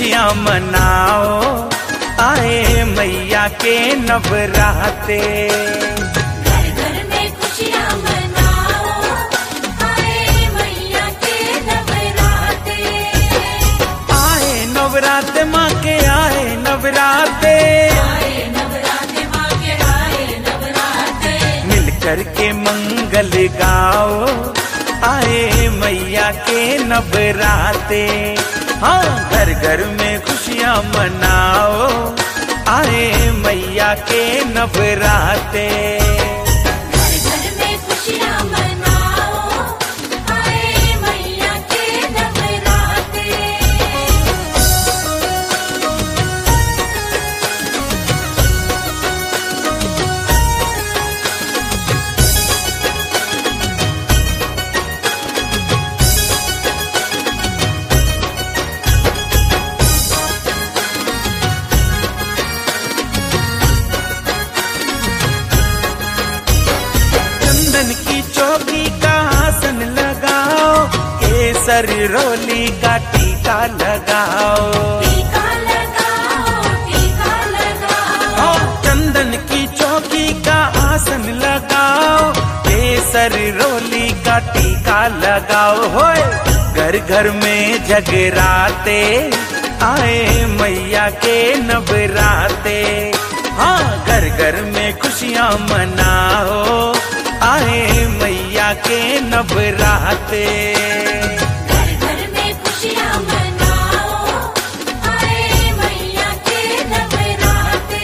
खुशियाँ मनाओ, आए मैया के नवराते। घर घर में खुशियाँ मनाओ, आए मैया के नवराते। आए नवराते माँ के आए नवराते, आए नवराते माँ के आए नवराते। मिल कर के मंगल गाओ, आए मैया के नवराते। हाँ, घर घर में खुशियाँ मनाओ, आए मैया के नवराते। घर घर में खुशियाँ मनाओ, आए मैया के नवराते। चंदन की चौकी का आसन लगाओ, केसर रोली का टीका लगाओ। टीका लगाओ, टीका लगाओ। हाँ, चंदन की चौकी का आसन लगाओ, केसर रोली का टीका लगाओ। होए घर घर में जगराते, आए मैया के नवराते। हाँ, घर घर में खुशियाँ मनाओ, आए मैया के नवराते। घर घर में खुशियाँ मनाओ, आए मैया के नवराते।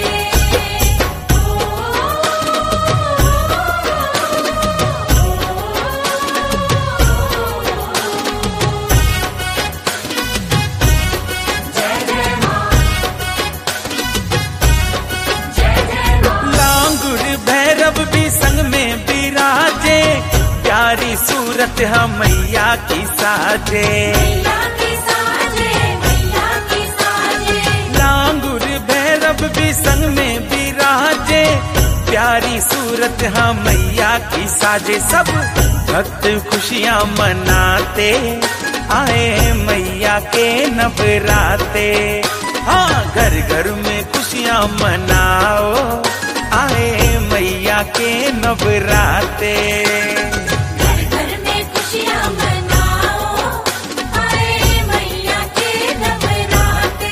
जय जय माँ, जय जय माँ। लांगुर भैरव भी संग में बिराजे, प्यारी सूरत है मैया की साजे। मैया की साजे, मैया की साजे। लांगुर भैरव भी संग में बिराजे, प्यारी सूरत है मैया की साजे। सब भक्त खुशियाँ मनाते, आए मैया के नवराते। हाँ, घर घर में खुशियाँ मनाओ, आए मैया के नवराते। घर घर में खुशियाँ मनाओ, आए मैया के नवराते।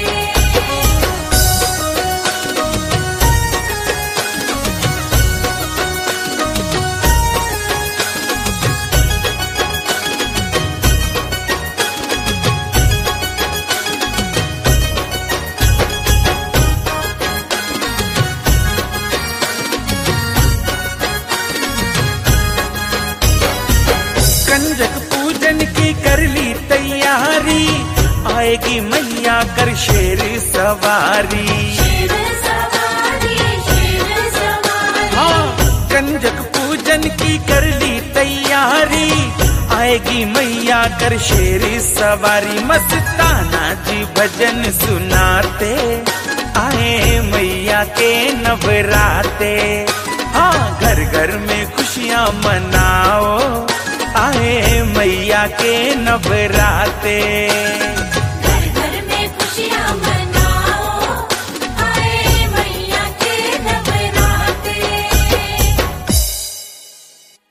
कंजक पूजन की कर ली तैयारी, आएगी मैया कर शेर सवारी। शेर सवारी, शेर सवारी। हाँ, कंजक पूजन की कर ली तैयारी, आएगी मैया कर शेर सवारी। मस्ताना जी भजन सुनाते, आए मैया के नवराते। हाँ, घर घर में खुशियाँ मनाओ, आए मैया के नवराते।